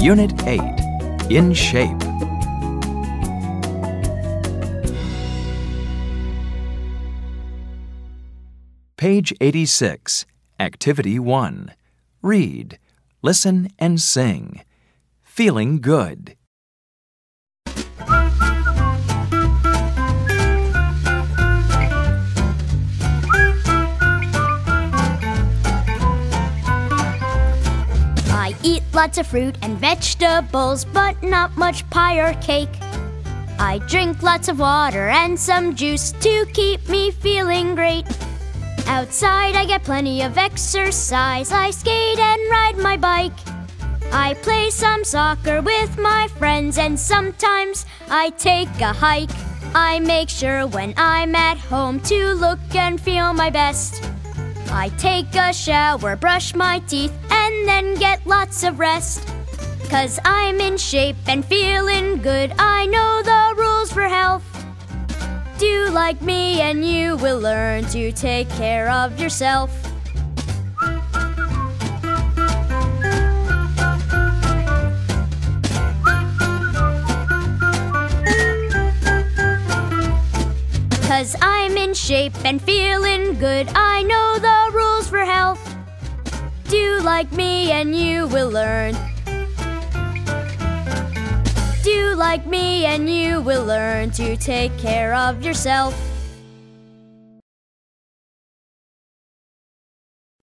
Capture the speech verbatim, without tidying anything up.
Unit eight, In Shape. Page eighty-six, Activity one. Read, listen, and sing. Feeling good. I eat lots of fruit and vegetables, but not much pie or cake. I drink lots of water and some juice to keep me feeling great. Outside I get plenty of exercise. I skate and ride my bike. I play some soccer with my friends, and sometimes I take a hike. I make sure when I'm at home to look and feel my best. I take a shower, brush my teeth, and then get lots of rest. 'Cause I'm in shape and feeling good, I know the rules for health. Do like me and you will learn to take care of yourself. Cause I'm in shape and feeling good, I know the rules for health. Do like me and you will learn. Do like me and you will learn to take care of yourself.